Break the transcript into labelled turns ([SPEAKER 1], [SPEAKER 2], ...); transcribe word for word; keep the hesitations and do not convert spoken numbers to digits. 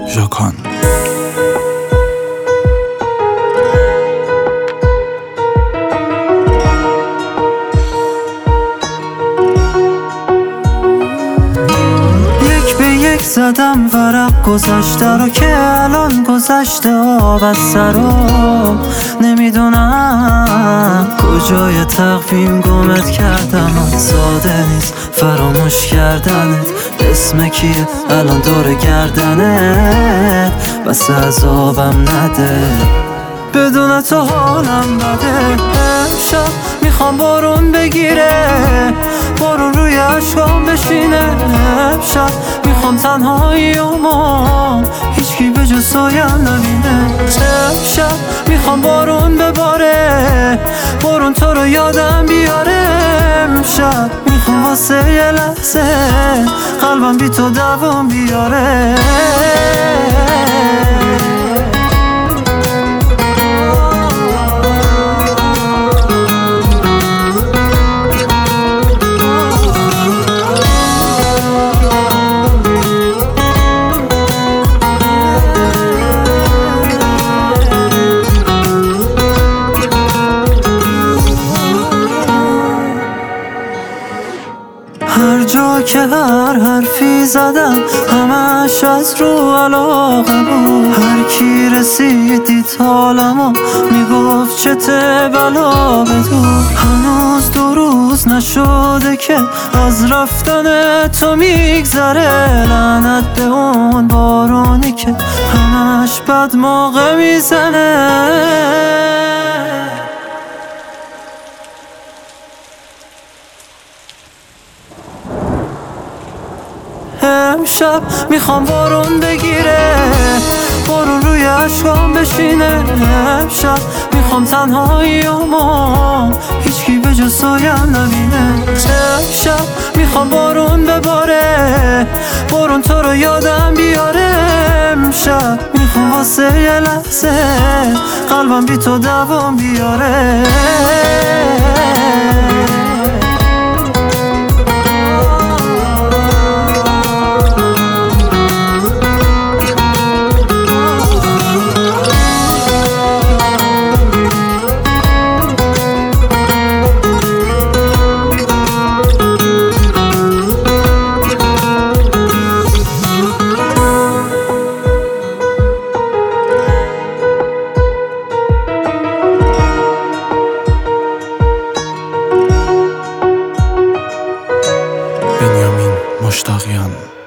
[SPEAKER 1] ژاکان.
[SPEAKER 2] یک به یک زدم ورق گذشته رو که الان گذشته آب از سرم. نمیدونم کجای تقویم گمت کردم، ساده نیست فراموش کردنت. اسم کیه الان دور گردنت؟ بس عذابم نده، بدون تو حالم بده. امشب میخوام بارون بگیره، بارون روی عشقام بشینه. امشب میخوام تنهاییامو هیچکی به جز سایم نبینه. امشب میخوام بارون بباره، بارون تو رو یادم بیاره. امشب میخوام واسه یه لحظه قلبم بی تو دوام بیاره. هر جا که هر حرفی زدم همش از رو علاقه بود. هر کی رسید دید حالمو میگفت چته بلا بدو. هنوز دو روز نشده که از رفتن تو میگذره. لعنت به اون بارونی که همش بد موقع میزنه. امشب میخوام بارون بگیره، بارون روی عشقام بشینه. امشب میخوام تنهاییامو هیچکی به جز سایم نبینه. امشب میخوام بارون بباره، بارون تو رو یادم بیاره. امشب میخوام واسه یه لحظه قلبم بی تو دوام بیاره.
[SPEAKER 1] بنیامین مشتاقیان.